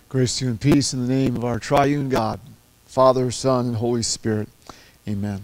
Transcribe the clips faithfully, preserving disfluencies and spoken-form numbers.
Grace to you and peace in the name of our triune God, Father, Son, and Holy Spirit. Amen.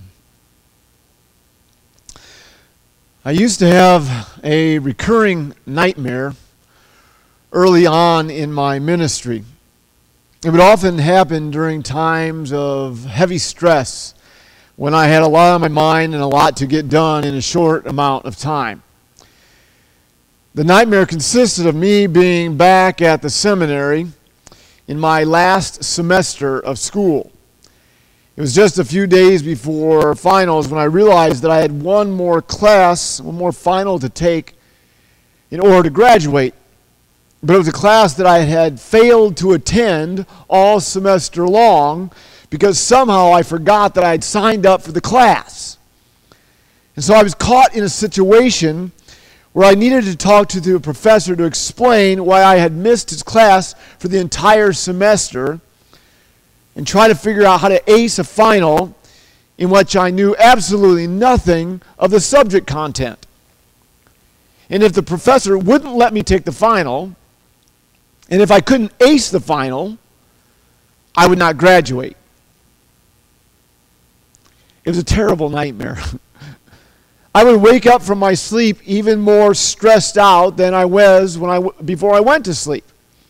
I used to have a recurring nightmare early on in my ministry. It would often happen during times of heavy stress when I had a lot on my mind and a lot to get done in a short amount of time. The nightmare consisted of me being back at the seminary in my last semester of school. It was just a few days before finals when I realized that I had one more class, one more final to take in order to graduate. But it was a class that I had failed to attend all semester long because somehow I forgot that I had signed up for the class. And so I was caught in a situation where I needed to talk to the professor to explain why I had missed his class for the entire semester and try to figure out how to ace a final in which I knew absolutely nothing of the subject content. And if the professor wouldn't let me take the final, and if I couldn't ace the final, I would not graduate. It was a terrible nightmare. I would wake up from my sleep even more stressed out than I was when I w- before I went to sleep.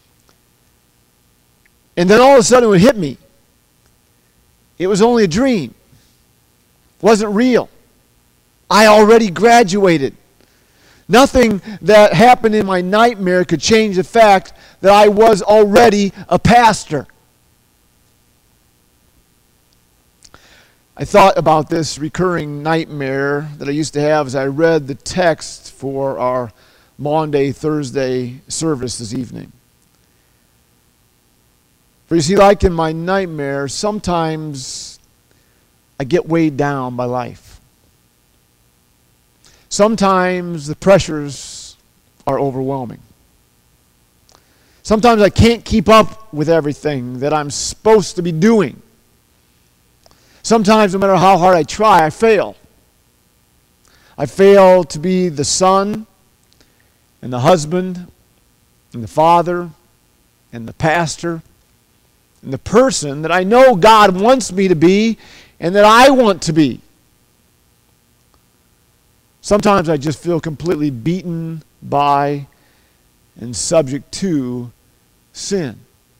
And then all of a sudden it would hit me. It was only a dream. It wasn't real. I already graduated. Nothing that happened in my nightmare could change the fact that I was already a pastor. I thought about this recurring nightmare that I used to have as I read the text for our Maundy Thursday service this evening. For you see, like in my nightmare, sometimes I get weighed down by life. Sometimes the pressures are overwhelming. Sometimes I can't keep up with everything that I'm supposed to be doing. Sometimes, no matter how hard I try, I fail. I fail to be the son and the husband and the father and the pastor and the person that I know God wants me to be and that I want to be. Sometimes I just feel completely beaten by and subject to sin.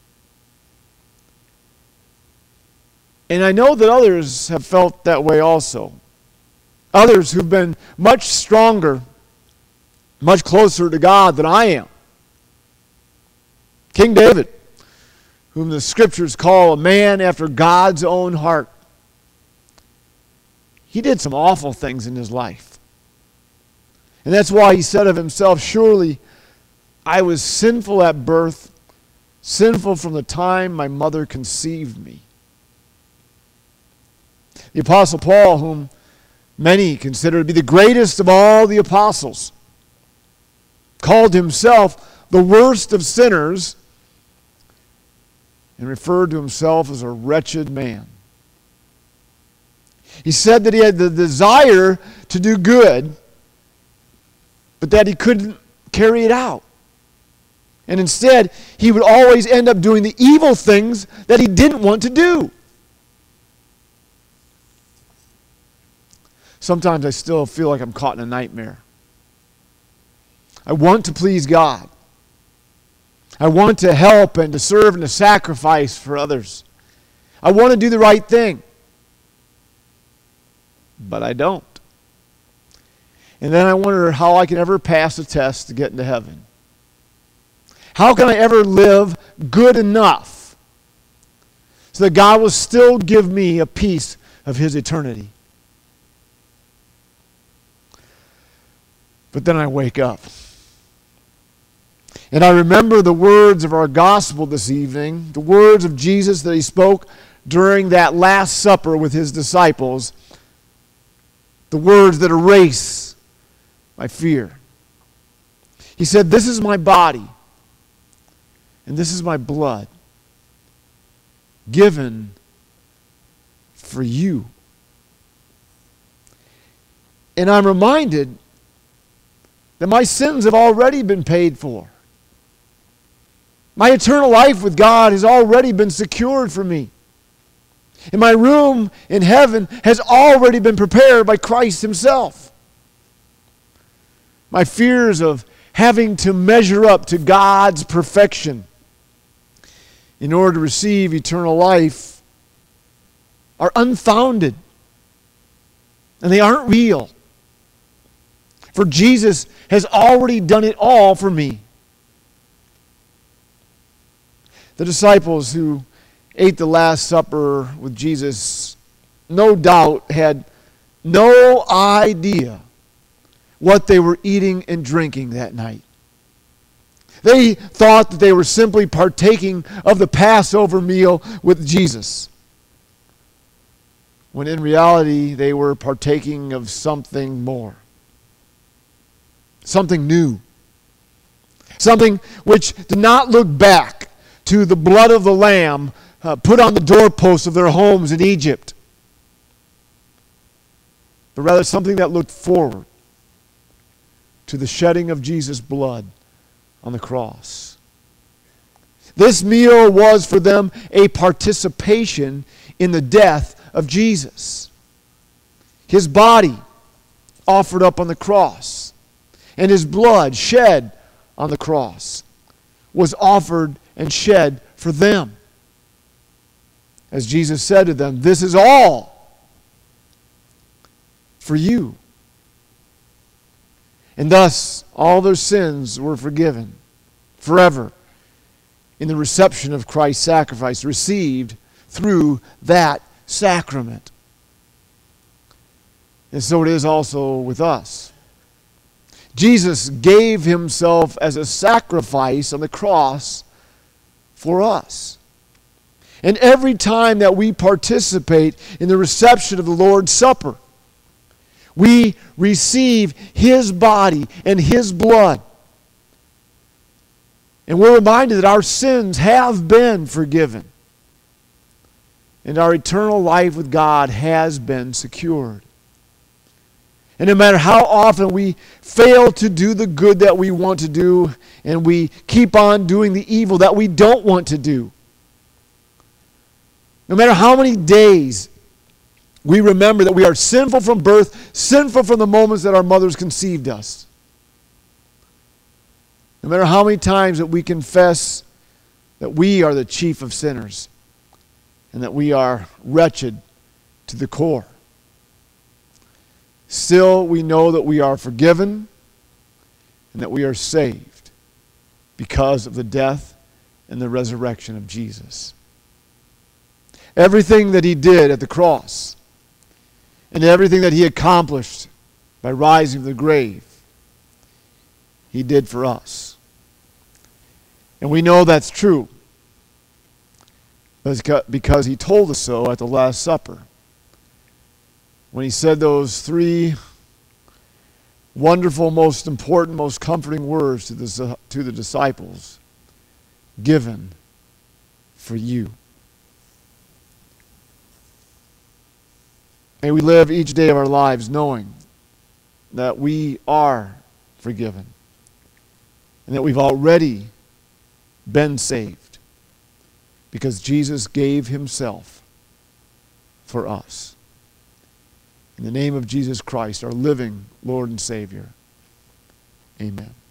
And I know that others have felt that way also. Others who've been much stronger, much closer to God than I am. King David, whom the scriptures call a man after God's own heart. He did some awful things in his life. And that's why he said of himself, surely I was sinful at birth, sinful from the time my mother conceived me. The Apostle Paul, whom many consider to be the greatest of all the apostles, called himself the worst of sinners and referred to himself as a wretched man. He said that he had the desire to do good, but that he couldn't carry it out. And instead, he would always end up doing the evil things that he didn't want to do. Sometimes I still feel like I'm caught in a nightmare. I want to please God. I want to help and to serve and to sacrifice for others. I want to do the right thing. But I don't. And then I wonder how I can ever pass a test to get into heaven. How can I ever live good enough so that God will still give me a piece of His eternity? But then I wake up. And I remember the words of our gospel this evening, the words of Jesus that He spoke during that Last Supper with His disciples, the words that erase my fear. He said, "This is my body, and this is my blood, given for you." And I'm reminded that my sins have already been paid for. My eternal life with God has already been secured for me. And my room in heaven has already been prepared by Christ himself. My fears of having to measure up to God's perfection in order to receive eternal life are unfounded. And they aren't real. For Jesus has already done it all for me. The disciples who ate the Last Supper with Jesus no doubt had no idea what they were eating and drinking that night. They thought that they were simply partaking of the Passover meal with Jesus, when in reality they were partaking of something more, something new, something which did not look back to the blood of the Lamb uh, put on the doorposts of their homes in Egypt, but rather something that looked forward to the shedding of Jesus' blood on the cross. This meal was for them a participation in the death of Jesus. His body offered up on the cross and his blood shed on the cross was offered and shed for them. As Jesus said to them, "This is all for you." And thus, all their sins were forgiven forever in the reception of Christ's sacrifice received through that sacrament. And so it is also with us. Jesus gave himself as a sacrifice on the cross for us. And every time that we participate in the reception of the Lord's Supper, we receive his body and his blood. And we're reminded that our sins have been forgiven. And our eternal life with God has been secured. And no matter how often we fail to do the good that we want to do, and we keep on doing the evil that we don't want to do, no matter how many days we remember that we are sinful from birth, sinful from the moments that our mothers conceived us, no matter how many times that we confess that we are the chief of sinners and that we are wretched to the core, still we know that we are forgiven and that we are saved because of the death and the resurrection of Jesus. Everything that he did at the cross and everything that he accomplished by rising from the grave, he did for us. And we know that's true because he told us so at the Last Supper, when he said those three wonderful, most important, most comforting words to the, to the disciples: given for you. May we live each day of our lives knowing that we are forgiven and that we've already been saved because Jesus gave himself for us. In the name of Jesus Christ, our living Lord and Savior, amen.